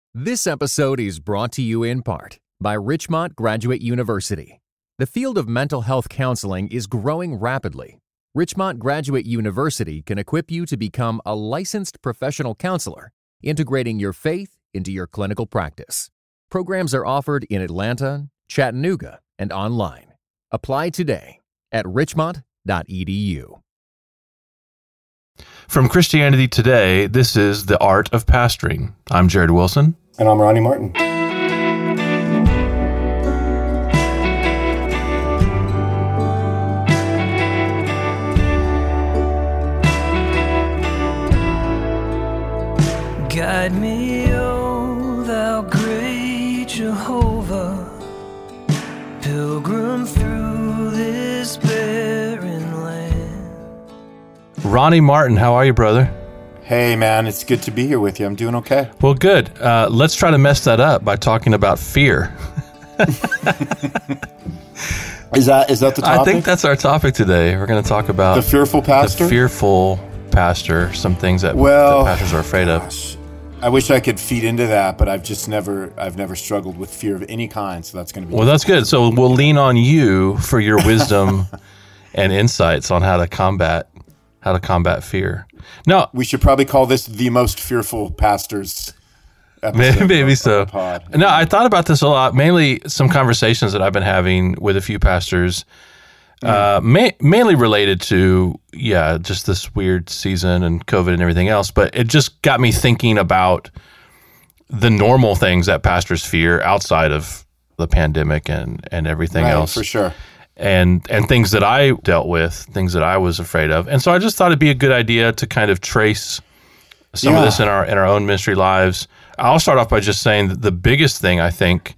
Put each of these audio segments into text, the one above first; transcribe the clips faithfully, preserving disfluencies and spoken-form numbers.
This episode is brought to you in part by Richmont Graduate University. The field of mental health counseling is growing rapidly. Richmont Graduate University can equip you to become a licensed professional counselor, integrating your faith into your clinical practice. Programs are offered in Atlanta, Chattanooga, and online. Apply today at richmont dot e d u. From Christianity Today, this is The Art of Pastoring. I'm Jared Wilson. And I'm Ronnie Martin. Guide me, O thou great Jehovah, pilgrim through this barren land. Ronnie Martin, how are you, brother? Hey, man, it's good to be here with you. I'm doing okay. Well, good. Uh, let's try to mess that up by talking about fear. Is that is that the topic? I think that's our topic today. We're going to talk about the fearful pastor. The fearful pastor. Some things that, well, that pastors are afraid gosh, of. I wish I could feed into that, but I've just never I've never struggled with fear of any kind. So that's going to be well. That's good. So we'll lean on you for your wisdom and insights on how to combat how to combat fear. No, we should probably call this the most fearful pastors episode. Maybe so. Pod. No, I thought about this a lot. Mainly some conversations that I've been having with a few pastors, mm. uh, ma- mainly related to yeah, just this weird season and COVID and everything else. But it just got me thinking about the normal things that pastors fear outside of the pandemic and and everything right, else. For sure. And and things that I dealt with, things that I was afraid of. And so I just thought it'd be a good idea to kind of trace some yeah. of this in our in our own ministry lives. I'll start off by just saying that the biggest thing I think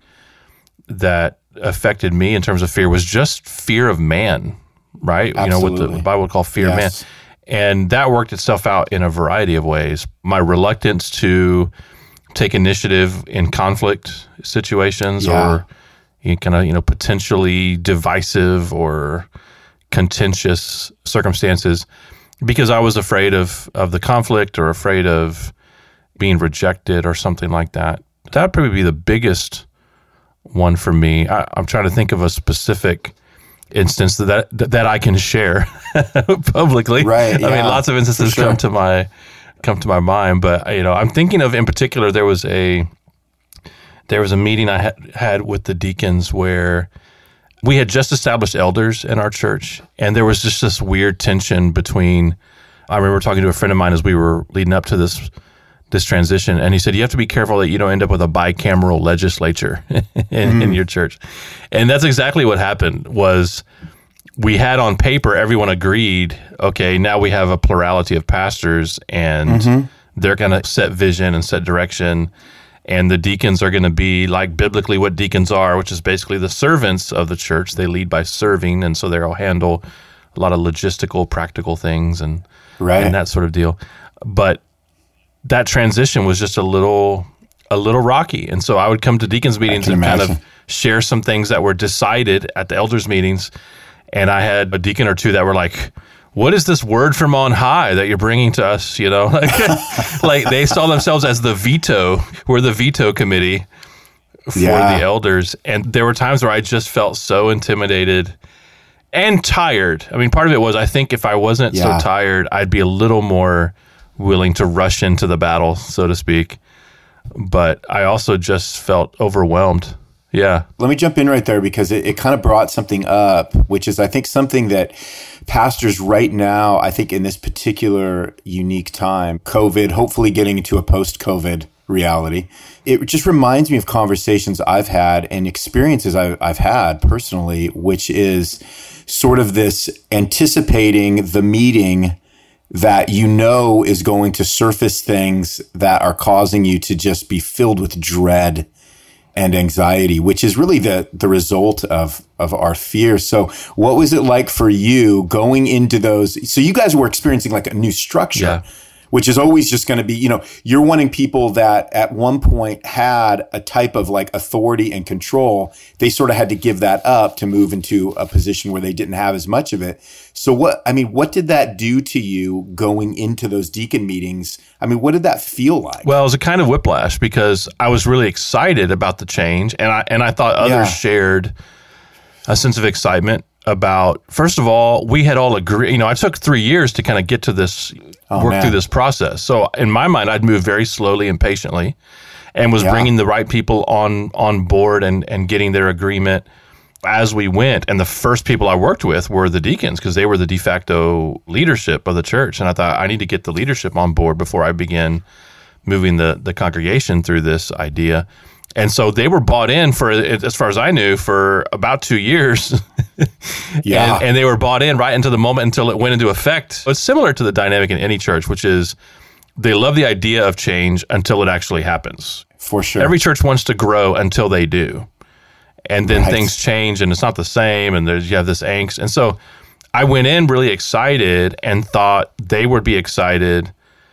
that affected me in terms of fear was just fear of man, right? Absolutely. You know, what the Bible would call fear yes. of man. And that worked itself out in a variety of ways. My reluctance to take initiative in conflict situations yeah. or kind of, you know, potentially divisive or contentious circumstances because I was afraid of, of the conflict or afraid of being rejected or something like that. That'd probably be the biggest one for me. I, I'm trying to think of a specific instance that that, that I can share publicly. Right. Yeah, I mean, lots of instances sure. come to my come to my mind, but you know, I'm thinking of in particular there was a There was a meeting I had, had with the deacons where we had just established elders in our church, and there was just this weird tension between. I remember talking to a friend of mine as we were leading up to this this transition, and he said, "You have to be careful that you don't end up with a bicameral legislature in, mm. in your church," and that's exactly what happened. Was we had on paper everyone agreed, okay, now we have a plurality of pastors, and mm-hmm. they're going to set vision and set direction. And the deacons are going to be like biblically what deacons are, which is basically the servants of the church. They lead by serving, and so they'll handle a lot of logistical, practical things and, right. and that sort of deal. But that transition was just a little a little rocky. And so I would come to deacons meetings and imagine. kind of share some things that were decided at the elders meetings. And I had a deacon or two that were like, what is this word from on high that you're bringing to us? You know, like, like they saw themselves as the veto. We're the veto committee for yeah. the elders. And there were times where I just felt so intimidated and tired. I mean, part of it was, I think if I wasn't yeah. so tired, I'd be a little more willing to rush into the battle, so to speak. But I also just felt overwhelmed. Yeah. Let me jump in right there because it, it kind of brought something up, which is I think something that pastors right now, I think in this particular unique time, COVID, hopefully getting into a post-COVID reality, it just reminds me of conversations I've had and experiences I've, I've had personally, which is sort of this anticipating the meeting that you know is going to surface things that are causing you to just be filled with dread and anxiety, which is really the the result of of our fear. So what was it like for you going into those? So you guys were experiencing like a new structure, yeah. which is always just going to be, you know, you're wanting people that at one point had a type of like authority and control. They sort of had to give that up to move into a position where they didn't have as much of it. So what, I mean, what did that do to you going into those deacon meetings? I mean, what did that feel like? Well, it was a kind of whiplash because I was really excited about the change, and I and I thought others Yeah. shared a sense of excitement about, first of all, we had all agreed, you know, I took three years to kind of get to this, Oh, work man. through this process. So in my mind, I'd moved very slowly and patiently and was Yeah. bringing the right people on on board and, and getting their agreement as we went. And the first people I worked with were the deacons because they were the de facto leadership of the church. And I thought, I need to get the leadership on board before I begin moving the, the congregation through this idea. And so they were bought in for, as far as I knew, for about two years. Yeah. And, and they were bought in right into the moment until it went into effect. It's similar to the dynamic in any church, which is they love the idea of change until it actually happens. For sure. Every church wants to grow until they do. And then Right. things change and it's not the same and there's you have this angst. And so I went in really excited and thought they would be excited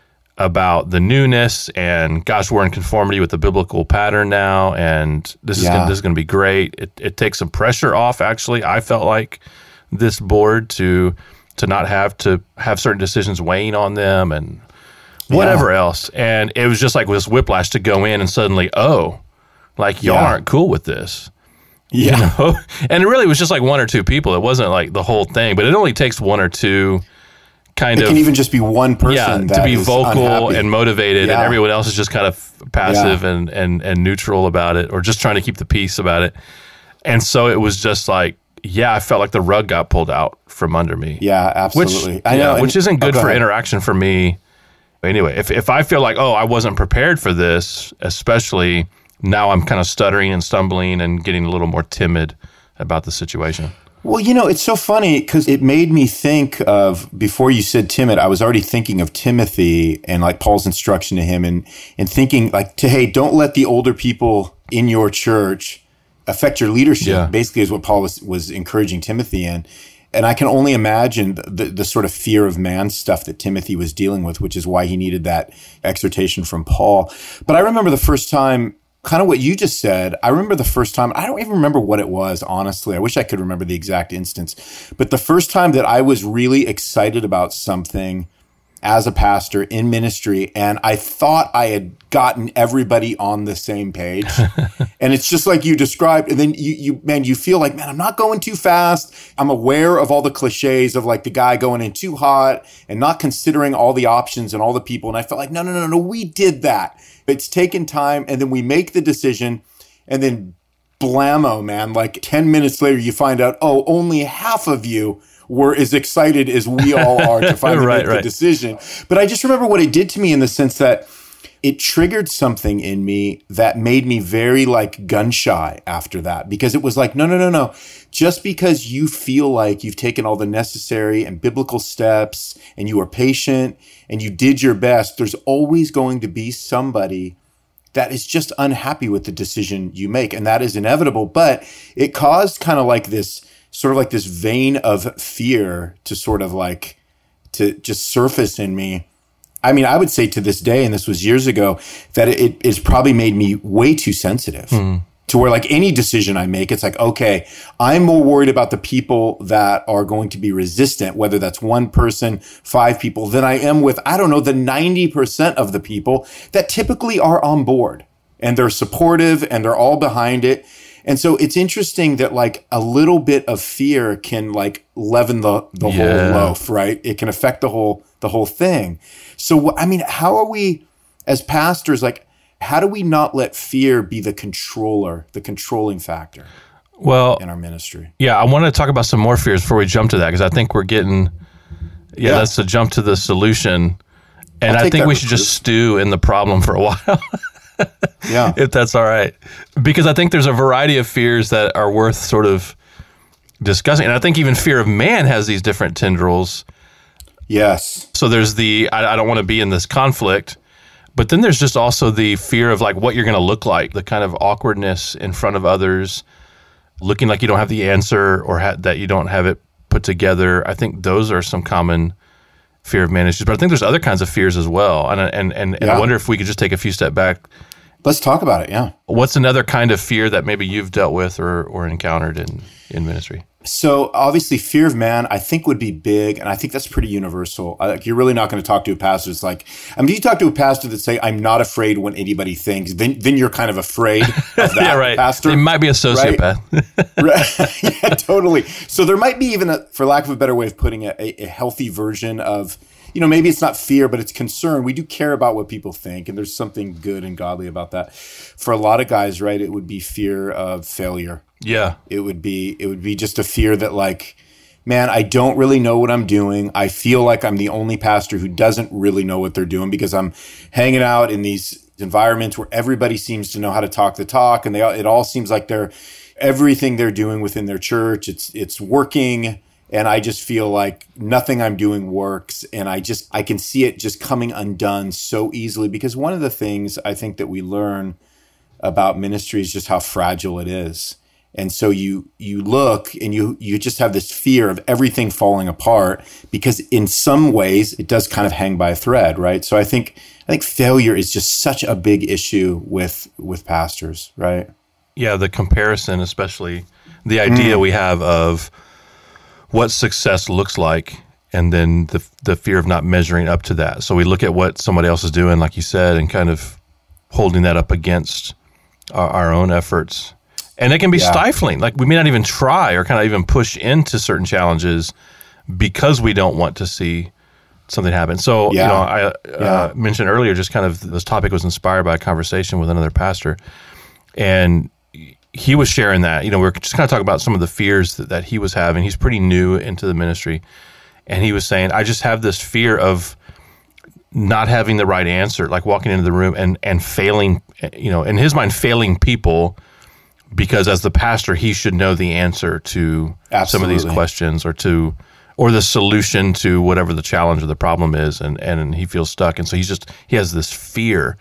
about the newness and gosh, we're in conformity with the biblical pattern now, and this is Yeah. gonna, this is going to be great. It, it takes some pressure off. Actually, I felt like this board to to not have to have certain decisions weighing on them and whatever else. And it was just like this whiplash to go in and suddenly, oh, like y'all Yeah. aren't cool with this. Yeah. You know? And it really was just like one or two people. It wasn't like the whole thing, but it only takes one or two kind It of can even just be one person yeah, that to be is vocal unhappy. and motivated, and Yeah. everyone else is just kind of passive and, and, and neutral about it, or just trying to keep the peace about it. And so it was just like, yeah, I felt like the rug got pulled out from under me. Yeah, absolutely. Which, I yeah, know, and- which isn't oh, good go for ahead. interaction for me. Anyway, if if I feel like, oh, I wasn't prepared for this, especially now I'm kind of stuttering and stumbling and getting a little more timid about the situation. Well, you know, it's so funny because it made me think of, before you said timid, I was already thinking of Timothy and like Paul's instruction to him and, and thinking like, to, hey, don't let the older people in your church affect your leadership, Yeah. basically is what Paul was, was encouraging Timothy in. And I can only imagine the, the, the sort of fear of man stuff that Timothy was dealing with, which is why he needed that exhortation from Paul. But I remember the first time, kind of what you just said, I remember the first time, I don't even remember what it was, honestly. I wish I could remember the exact instance. But the first time that I was really excited about something as a pastor in ministry, and I thought I had gotten everybody on the same page. And it's just like you described. And then you, you, man, you feel like, man, I'm not going too fast. I'm aware of all the cliches of like the guy going in too hot and not considering all the options and all the people. And I felt like, no, no, no, no, we did that. It's taken time. And then we make the decision, and then blammo, man, like ten minutes later, you find out, oh, only half of you were as excited as we all are to finally Right, make the right. decision. But I just remember what it did to me in the sense that it triggered something in me that made me very like gun shy after that, because it was like, no, no, no, no. Just because you feel like you've taken all the necessary and biblical steps and you are patient and you did your best, there's always going to be somebody that is just unhappy with the decision you make. And that is inevitable. But it caused kind of like this, sort of like this vein of fear to sort of like, to just surface in me. I mean, I would say to this day, and this was years ago, that it it's probably made me way too sensitive to where like any decision I make, it's like, okay, I'm more worried about the people that are going to be resistant, whether that's one person, five people, than I am with, I don't know, the ninety percent of the people that typically are on board and they're supportive and they're all behind it. And so it's interesting that like a little bit of fear can like leaven the, the Yeah. whole loaf, right? It can affect the whole, the whole thing. So, I mean, how are we as pastors, like, how do we not let fear be the controller, the controlling factor Well, in our ministry? yeah, I want to talk about some more fears before we jump to that, because I think we're getting, yeah, Yeah. that's the jump to the solution. And I'll I take think that we should reproof. just stew in the problem for a while, Yeah. if that's all right. Because I think there's a variety of fears that are worth sort of discussing. And I think even fear of man has these different tendrils. Yes. So there's the, I, I don't want to be in this conflict. But then there's just also the fear of like what you're going to look like, the kind of awkwardness in front of others, looking like you don't have the answer or ha- that you don't have it put together. I think those are some common fear of man issues, but I think there's other kinds of fears as well. And and and, and Yeah. I wonder if we could just take a few step back. Let's talk about it. Yeah. What's another kind of fear that maybe you've dealt with or or encountered in, in ministry? So obviously, fear of man, I think, would be big, and I think that's pretty universal. I, like, you're really not going to talk to a pastor that's like, I mean, if you talk to a pastor that say, "I'm not afraid when anybody thinks," then then you're kind of afraid of that yeah, right. pastor. They might be a sociopath. Right? Yeah, totally. So there might be even, a, for lack of a better way of putting it, a, a healthy version of, you know, maybe it's not fear, but it's concern. We do care about what people think, and there's something good and godly about that. For a lot of guys, right, it would be fear of failure. Yeah. It would be it would be just a fear that, like, man, I don't really know what I'm doing. I feel like I'm the only pastor who doesn't really know what they're doing because I'm hanging out in these environments where everybody seems to know how to talk the talk, and they all, it all seems like they're everything they're doing within their church, it's it's working, and I just feel like nothing I'm doing works, and I just I can see it just coming undone so easily, because one of the things I think that we learn about ministry is just how fragile it is. And so you you look and you you just have this fear of everything falling apart, because in some ways it does kind of hang by a thread, right? So I think I think failure is just such a big issue with with pastors, right? Yeah, the comparison, especially the idea mm. we have of what success looks like, and then the the fear of not measuring up to that. So we look at what somebody else is doing, like you said, and kind of holding that up against our, our own efforts. And it can be yeah. stifling. Like, we may not even try or kind of even push into certain challenges because we don't want to see something happen. So, yeah. you know, I uh, yeah. mentioned earlier, just kind of this topic was inspired by a conversation with another pastor. And he was sharing that, you know, we were just kind of talking about some of the fears that, that he was having. He's pretty new into the ministry. And he was saying, I just have this fear of not having the right answer, like walking into the room and, and failing, you know, in his mind, failing people, because as the pastor, he should know the answer to Absolutely. Some of these questions, or to, or the solution to whatever the challenge or the problem is, and, and he feels stuck. And so he's just, he has this fear.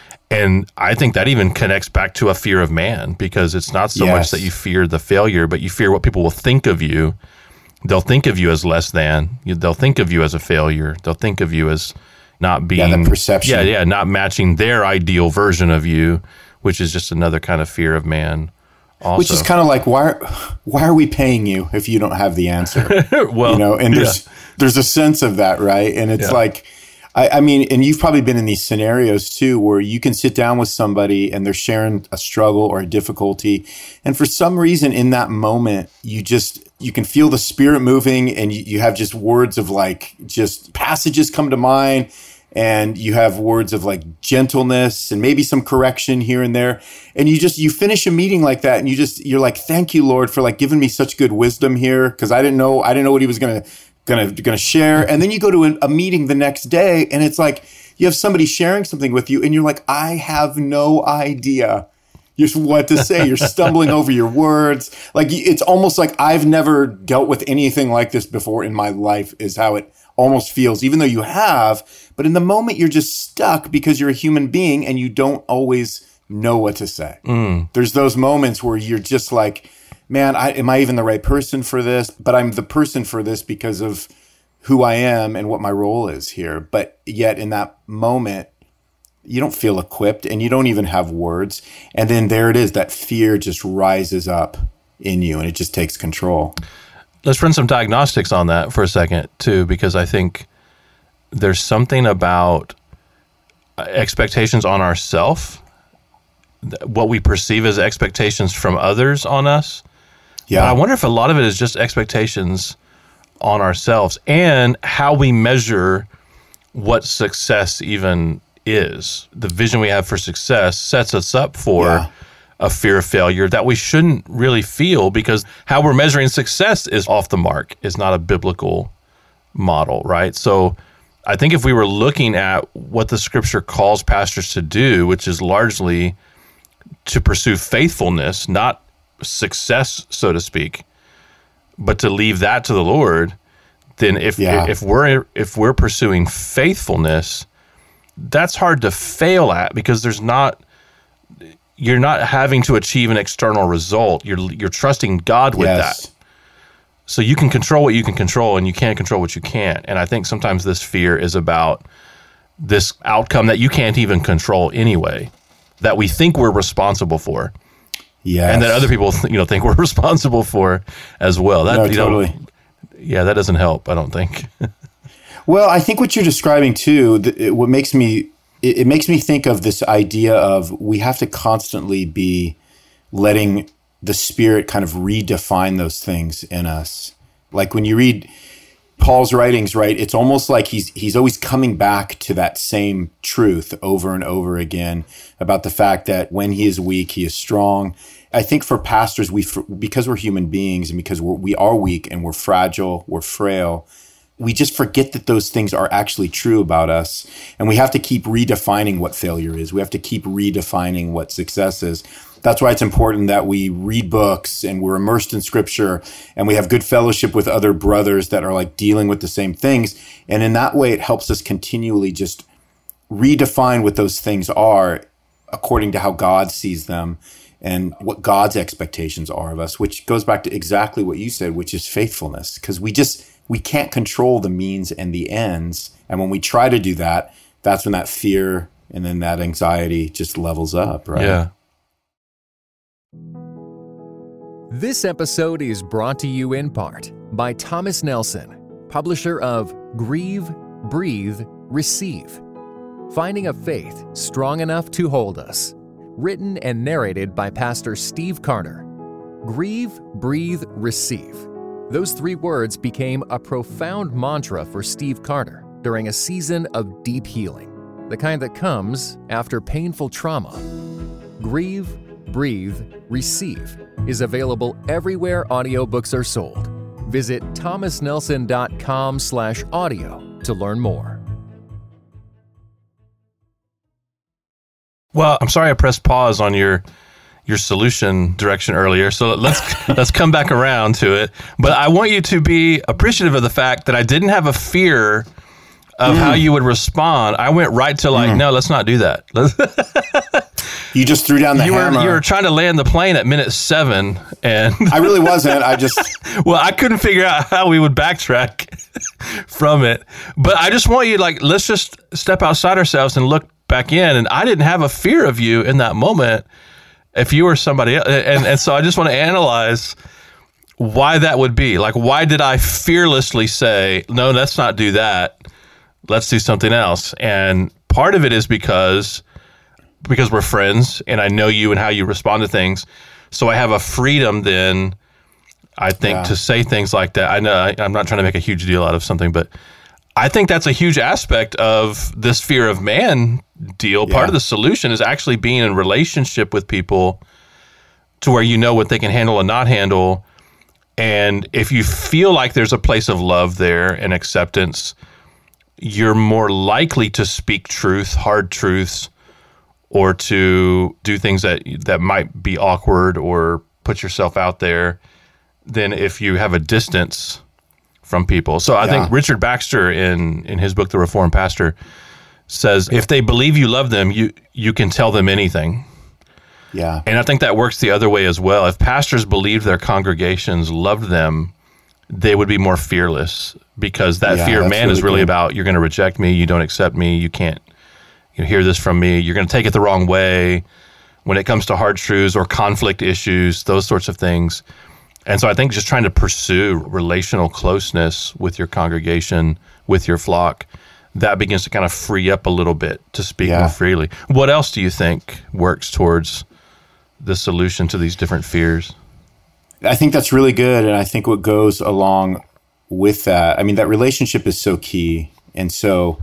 And I think that even connects back to a fear of man, because it's not so yes. much that you fear the failure, but you fear what people will think of you. They'll think of you as less than, they'll think of you as a failure. They'll think of you as not being, yeah, the perception. Yeah, yeah, not matching their ideal version of you, which is just another kind of fear of man. Also. Which is kind of like, why why are we paying you if you don't have the answer? well, you know, and there's yeah. there's a sense of that, right? And it's yeah. like, I, I mean, and you've probably been in these scenarios too, where you can sit down with somebody and they're sharing a struggle or a difficulty, and for some reason in that moment, you just you can feel the Spirit moving, and you, you have just words of like just passages come to mind. And you have words of like gentleness and maybe some correction here and there. And you just, you finish a meeting like that, and you just, you're like, thank you, Lord, for like giving me such good wisdom here. Cause I didn't know, I didn't know what he was going to, going to, going to share. And then you go to a, a meeting the next day, and it's like, you have somebody sharing something with you, and you're like, I have no idea just what to say. You're stumbling over your words. Like, it's almost like I've never dealt with anything like this before in my life, is how it almost feels, even though you have. But in the moment, you're just stuck because you're a human being and you don't always know what to say. Mm. There's those moments where you're just like, man, I, am I even the right person for this? But I'm the person for this because of who I am and what my role is here. But yet in that moment, you don't feel equipped and you don't even have words. And then there it is, that fear just rises up in you and it just takes control. Let's run some diagnostics on that for a second too, because I think there's something about expectations on ourselves, what we perceive as expectations from others on us. Yeah. But I wonder if a lot of it is just expectations on ourselves and how we measure what success even is. The vision we have for success sets us up for yeah. a fear of failure that we shouldn't really feel, because how we're measuring success is off the mark. It's not a biblical model, right? So I think if we were looking at what the scripture calls pastors to do, which is largely to pursue faithfulness, not success, so to speak, but to leave that to the Lord, then if yeah. if we're if we're pursuing faithfulness, that's hard to fail at, because there's not you're not having to achieve an external result. You're you're trusting God with yes. that. So you can control what you can control and you can't control what you can't. And I think sometimes this fear is about this outcome that you can't even control anyway, that we think we're responsible for. Yes. And that other people, you know, think we're responsible for as well. That, no, you totally. know, yeah, that doesn't help, I don't think. Well, I think what you're describing too, th- it, what makes me, it, it makes me think of this idea of we have to constantly be letting the Spirit kind of redefine those things in us. Like when you read Paul's writings, right, it's almost like he's he's always coming back to that same truth over and over again about the fact that when he is weak, he is strong. I think for pastors, we because we're human beings and because we're, we are weak and we're fragile, we're frail, we just forget that those things are actually true about us. And we have to keep redefining what failure is. We have to keep redefining what success is. That's why it's important that we read books and we're immersed in Scripture and we have good fellowship with other brothers that are like dealing with the same things. And in that way, it helps us continually just redefine what those things are according to how God sees them and what God's expectations are of us, which goes back to exactly what you said, which is faithfulness. Because we just, we can't control the means and the ends. And when we try to do that, that's when that fear and then that anxiety just levels up, right? Yeah. This episode is brought to you in part by Thomas Nelson, publisher of Grieve, Breathe, Receive. Finding a faith strong enough to hold us. Written and narrated by Pastor Steve Carter. Grieve, Breathe, Receive. Those three words became a profound mantra for Steve Carter during a season of deep healing, the kind that comes after painful trauma. Grieve, Breathe, Receive is available everywhere audiobooks are sold. Visit thomasnelson.com slash audio to learn more. Well, I'm sorry I pressed pause on your your solution direction earlier. So let's let's come back around to it. But I want you to be appreciative of the fact that I didn't have a fear of mm. how you would respond. I went right to like, mm. no, let's not do that. You just threw down the you hammer. Were, you were trying to land the plane at minute seven, and I really wasn't. I just well, I couldn't figure out how we would backtrack from it. But I just want you like, let's just step outside ourselves and look back in. And I didn't have a fear of you in that moment. If you were somebody else, and and so I just want to analyze why that would be. Like, why did I fearlessly say, no, let's not do that. Let's do something else. And part of it is because. because we're friends and I know you and how you respond to things. So I have a freedom then, I think, yeah. to say things like that. I know I, I'm not trying to make a huge deal out of something, but I think that's a huge aspect of this fear of man deal. Yeah. Part of the solution is actually being in relationship with people to where you know what they can handle and not handle. And if you feel like there's a place of love there and acceptance, you're more likely to speak truth, hard truths, or to do things that that might be awkward or put yourself out there than if you have a distance from people. So I yeah. think Richard Baxter in, in his book, The Reformed Pastor, says if they believe you love them, you you can tell them anything. Yeah. And I think that works the other way as well. If pastors believed their congregations loved them, they would be more fearless because that yeah, fear of man really is really good. About you're going to reject me, you don't accept me, you can't you hear this from me, you're going to take it the wrong way when it comes to hard truths or conflict issues, those sorts of things. And so I think just trying to pursue relational closeness with your congregation, with your flock, that begins to kind of free up a little bit to speak yeah. more freely. What else do you think works towards the solution to these different fears? I think that's really good. And I think what goes along with that, I mean, that relationship is so key. And so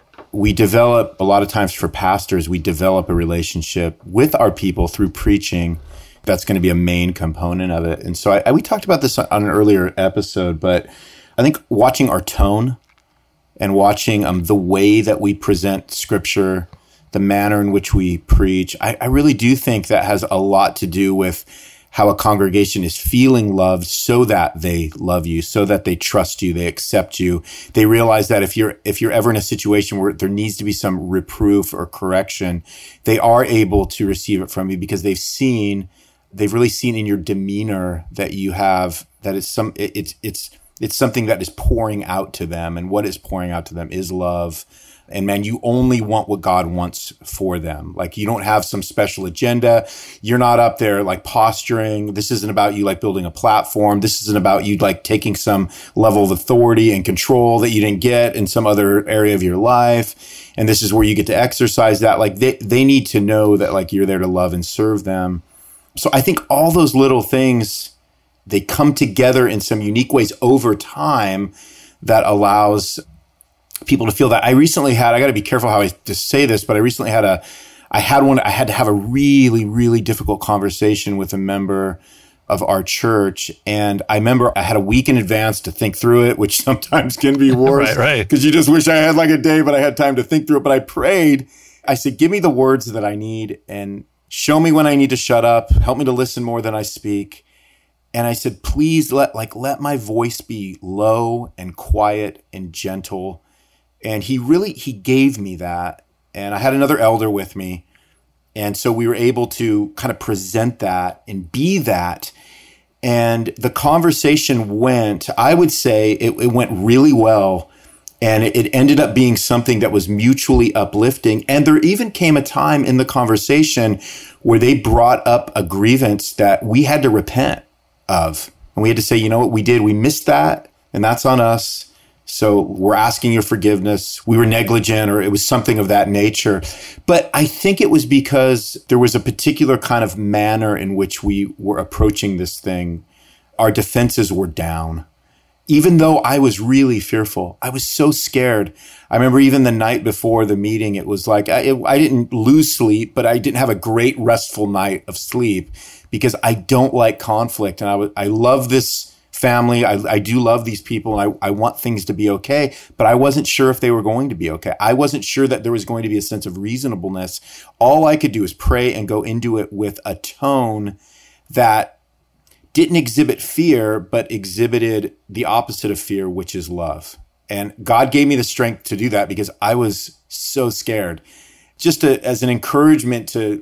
we develop, a lot of times for pastors, we develop a relationship with our people through preaching. That's going to be a main component of it. And so I, I, we talked about this on an earlier episode, but I think watching our tone and watching um, the way that we present Scripture, the manner in which we preach, I, I really do think that has a lot to do with how a congregation is feeling loved so that they love you, so that they trust you, they accept you. They realize that if you're if you're ever in a situation where there needs to be some reproof or correction, they are able to receive it from you because they've seen, they've really seen in your demeanor that you have that it's some it, it's it's it's something that is pouring out to them, and what is pouring out to them is love. And man, you only want what God wants for them. Like, you don't have some special agenda. You're not up there like posturing. This isn't about you like building a platform. This isn't about you like taking some level of authority and control that you didn't get in some other area of your life. And this is where you get to exercise that. Like, they, they need to know that like you're there to love and serve them. So I think all those little things, they come together in some unique ways over time that allows people to feel that. I recently had, I got to be careful how I just say this, but I recently had a, I had one, I had to have a really, really difficult conversation with a member of our church. And I remember I had a week in advance to think through it, which sometimes can be worse. Right, right. Because you just wish I had like a day, but I had time to think through it. But I prayed. I said, give me the words that I need and show me when I need to shut up. Help me to listen more than I speak. And I said, please let, like, let my voice be low and quiet and gentle. And he really, he gave me that. And I had another elder with me. And so we were able to kind of present that and be that. And the conversation went, I would say it, it went really well. And it, it ended up being something that was mutually uplifting. And there even came a time in the conversation where they brought up a grievance that we had to repent of. And we had to say, you know what we did? We missed that. And that's on us. So we're asking your forgiveness. We were negligent, or it was something of that nature. But I think it was because there was a particular kind of manner in which we were approaching this thing. Our defenses were down. Even though I was really fearful, I was so scared. I remember even the night before the meeting, it was like, I, it, I didn't lose sleep, but I didn't have a great restful night of sleep because I don't like conflict. And I, w- I love this family. I, I do love these people, and I, I want things to be okay, but I wasn't sure if they were going to be okay. I wasn't sure that there was going to be a sense of reasonableness. All I could do is pray and go into it with a tone that didn't exhibit fear, but exhibited the opposite of fear, which is love. And God gave me the strength to do that because I was so scared. Just to, as an encouragement to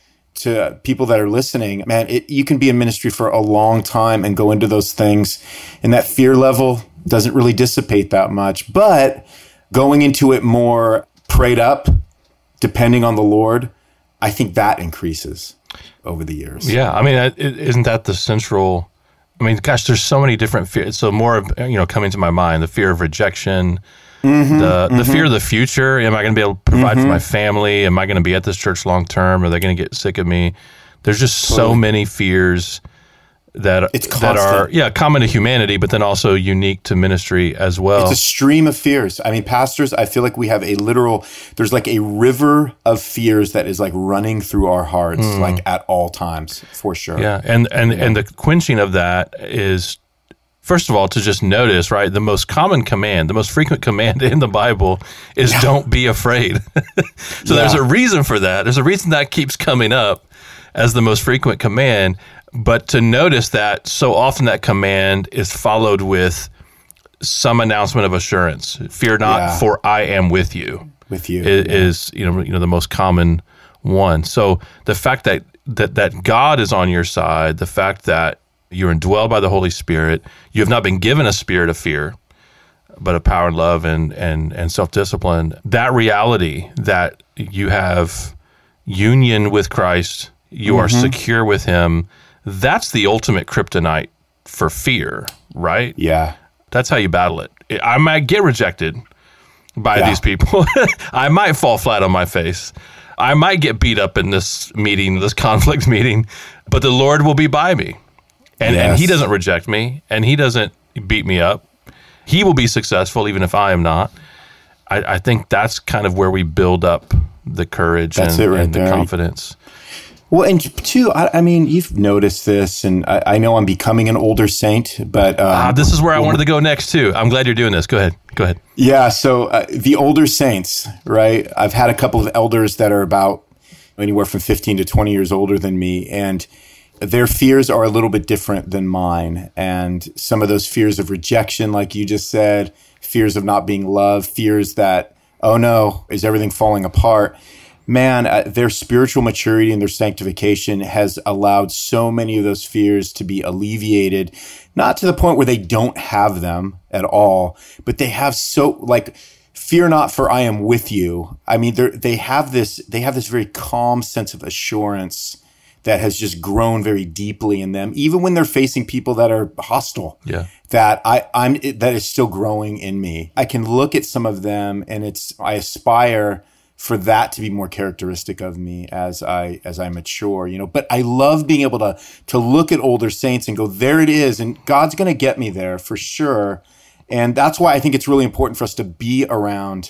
to people that are listening, man, it, you can be in ministry for a long time and go into those things, and that fear level doesn't really dissipate that much. But going into it more prayed up, depending on the Lord, I think that increases over the years. Yeah, I mean, it, isn't that the central? I mean, gosh, there's so many different fears. So more of, you know, coming to my mind, the fear of rejection, mm-hmm, the mm-hmm. the fear of the future. Am I going to be able to provide mm-hmm. for my family? Am I going to be at this church long term? Are they going to get sick of me? There's just totally. so many fears that it's that are yeah common to humanity, but then also unique to ministry as well. It's a stream of fears. I mean, pastors, I feel like we have a literal, there's like a river of fears that is like running through our hearts, mm. like at all times, for sure. Yeah, and and yeah. and the quenching of that is, first of all, to just notice, right, the most common command, the most frequent command in the Bible is yeah. don't be afraid. So yeah. there's a reason for that. There's a reason that keeps coming up as the most frequent command. But to notice that so often that command is followed with some announcement of assurance. Fear not, yeah. for I am with you. With you is, yeah. is you know you know the most common one. So the fact that that that God is on your side, the fact that you're indwelled by the Holy Spirit, you have not been given a spirit of fear, but of power and love and and and self-discipline. That reality that you have union with Christ, you mm-hmm. are secure with Him. That's the ultimate kryptonite for fear, right? Yeah. That's how you battle it. I might get rejected by yeah. these people. I might fall flat on my face. I might get beat up in this meeting, this conflict meeting, but the Lord will be by me. And, yes. and He doesn't reject me, and He doesn't beat me up. He will be successful even if I am not. I, I think that's kind of where we build up the courage that's and, it right and the there. confidence. Well, and two, I, I mean, you've noticed this, and I, I know I'm becoming an older saint, but... Um, ah, this is where I wanted to go next, too. I'm glad you're doing this. Go ahead. Go ahead. Yeah, so uh, the older saints, right? I've had a couple of elders that are about anywhere from fifteen to twenty years older than me, and their fears are a little bit different than mine. And some of those fears of rejection, like you just said, fears of not being loved, fears that, oh no, is everything falling apart? man, uh, their spiritual maturity and their sanctification has allowed so many of those fears to be alleviated, not to the point where they don't have them at all, but they have so, like, fear not, for I am with you. I mean, they they have this, they have this very calm sense of assurance that has just grown very deeply in them, even when they're facing people that are hostile. Yeah, that I, I'm that is still growing in me. I can look at some of them, and it's I aspire for that to be more characteristic of me as I as I mature. You know, but I love being able to to look at older saints and go, there it is, and God's going to get me there for sure. And that's why I think it's really important for us to be around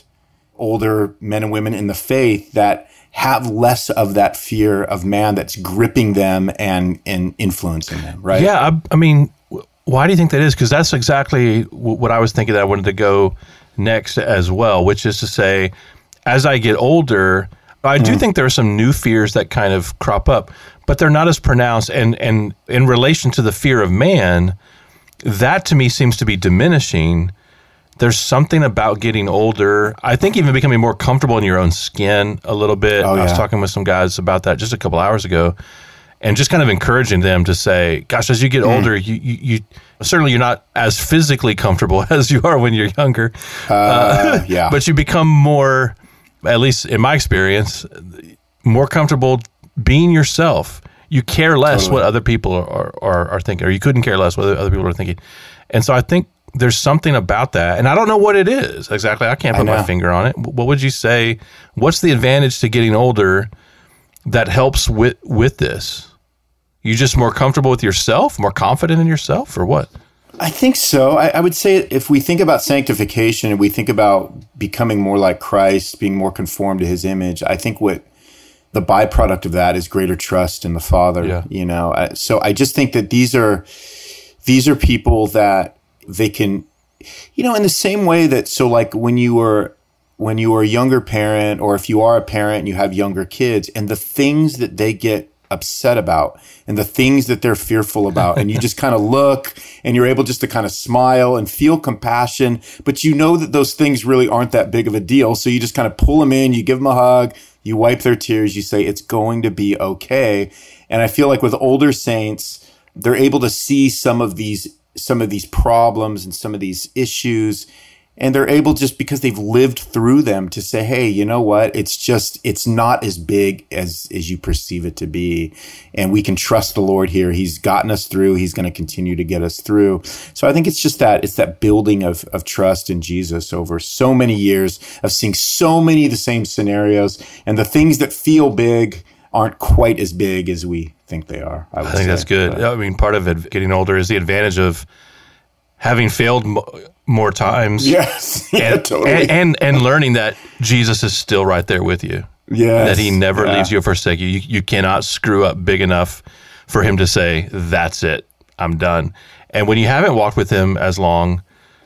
older men and women in the faith that have less of that fear of man that's gripping them and, and influencing them, right? Yeah, I, I mean, why do you think that is? Because that's exactly what I was thinking that I wanted to go next as well, which is to say, as I get older, I do mm. think there are some new fears that kind of crop up, but they're not as pronounced. And, and in relation to the fear of man, that to me seems to be diminishing. There's something about getting older. I think even becoming more comfortable in your own skin a little bit. Oh, yeah. I was talking with some guys about that just a couple hours ago, and just kind of encouraging them to say, gosh, as you get mm. older, you, you, you certainly you're not as physically comfortable as you are when you're younger. Uh, uh, yeah. But you become more, at least in my experience, more comfortable being yourself. You care less totally. what other people are, are, are thinking, or you couldn't care less what other people are thinking. And so I think there's something about that, and I don't know what it is exactly. I can't put I my finger on it. What would you say? What's the advantage to getting older that helps with with this? You just more comfortable with yourself, more confident in yourself, or what? I think so. I, I would say if we think about sanctification and we think about becoming more like Christ, being more conformed to His image, I think what the byproduct of that is greater trust in the Father. Yeah. You know, so I just think that these are these are people that they can, you know, in the same way that, so like when you were, when you were a younger parent, or if you are a parent and you have younger kids, and the things that they get upset about and the things that they're fearful about, and you just kind of look and you're able just to kind of smile and feel compassion, but you know that those things really aren't that big of a deal. So you just kind of pull them in, you give them a hug, you wipe their tears, you say, it's going to be okay. And I feel like with older saints, they're able to see some of these some of these problems and some of these issues, and they're able, just because they've lived through them, to say, hey, you know what? It's just, it's not as big as, as you perceive it to be. And we can trust the Lord here. He's gotten us through. He's going to continue to get us through. So I think it's just that, it's that building of, of trust in Jesus over so many years of seeing so many of the same scenarios, and the things that feel big aren't quite as big as we think they are. I, would I think say. that's good. But, I mean, part of it, getting older, is the advantage of having failed m- more times. Yes, yeah, and, totally. And, and and learning that Jesus is still right there with you. Yes, that He never yeah. leaves you or forsakes you. you. You cannot screw up big enough for Him to say, that's it, I'm done. And when you haven't walked with Him as long,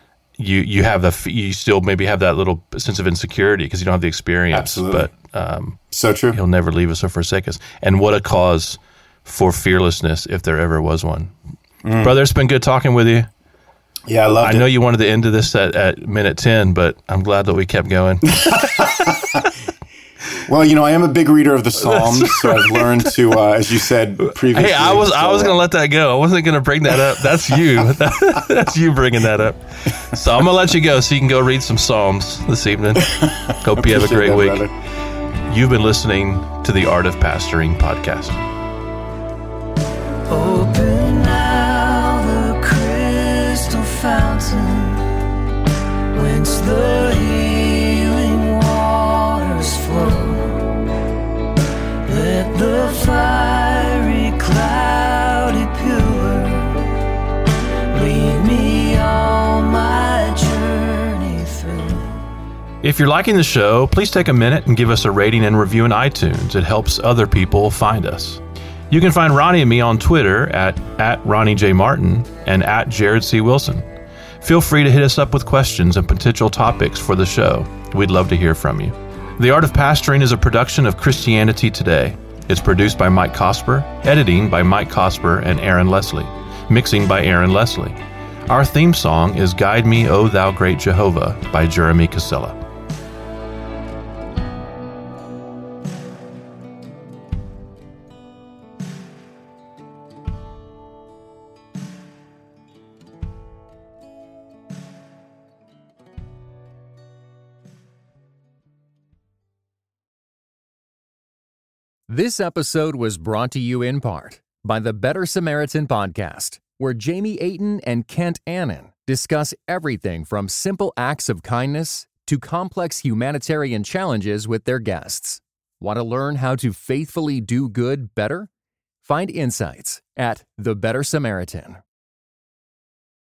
you you have the you still maybe have that little sense of insecurity because you don't have the experience. Absolutely. But um, so true. He'll never leave us or forsake us. And what a cause for fearlessness, if there ever was one. Mm. Brother, it's been good talking with you. Yeah, I loved I it. know you wanted to end this at, at minute ten, but I'm glad that we kept going. Well, you know, I am a big reader of the Psalms, so I've learned to, uh, as you said previously. Hey, I was so, I was going to let that go. I wasn't going to bring that up. That's you. That's you bringing that up. So I'm going to let you go so you can go read some Psalms this evening. Hope you have a great that, week. Brother. You've been listening to the Art of Pastoring podcast. Open now the crystal fountain, whence the healing waters flow. Let the fiery, cloudy pillar lead me on my journey through. If you're liking the show, please take a minute and give us a rating and review in iTunes. It helps other people find us. You can find Ronnie and me on Twitter at, at Ronnie J. Martin and at Jared C. Wilson. Feel free to hit us up with questions and potential topics for the show. We'd love to hear from you. The Art of Pastoring is a production of Christianity Today. It's produced by Mike Cosper, editing by Mike Cosper and Aaron Leslie, mixing by Aaron Leslie. Our theme song is Guide Me, O Thou Great Jehovah by Jeremy Casella. This episode was brought to you in part by the Better Samaritan podcast, where Jamie Ayton and Kent Annan discuss everything from simple acts of kindness to complex humanitarian challenges with their guests. Want to learn how to faithfully do good better? Find insights at The Better Samaritan.